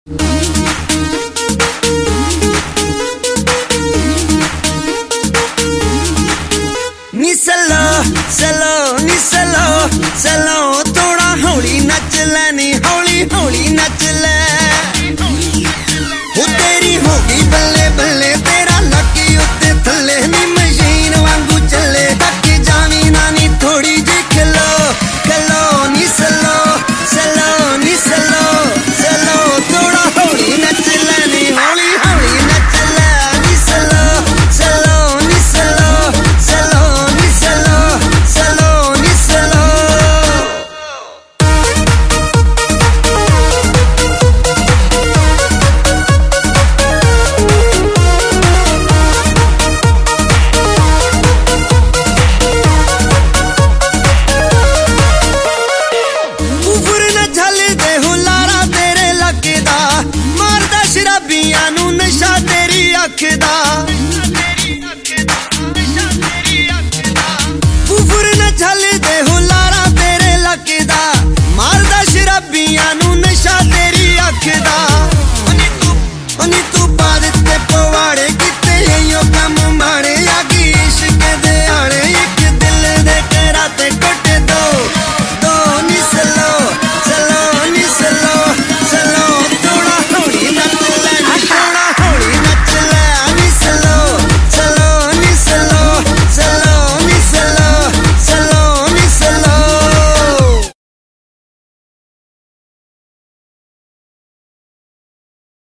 नी सलो सलो नी सलो सलो थोड़ा हौली नच ले, नी हौली हौली नच ले। वो तेरी होगी बल्ले बल्ले, तेरा लकी उत्ते थल्ले, नी मशीन वांगू चले। तक जावी ना नी थोड़ी जी खलो खलो, नी सलो सलो नी सलो सलो थोड़ा हौली नच ले, नी हौली हौली नच ले। नी सलो सलो नी सलो सलो नी सलो सलो नी सलो। उफर न झलदे हुलारा तेरे लगदा, मारदा शराबियां नू नशा तेरी अख दा। उफर न झलदे हुलारा तेरे लगदा, मारदा शराबियां नू नशा तेरी अख दा।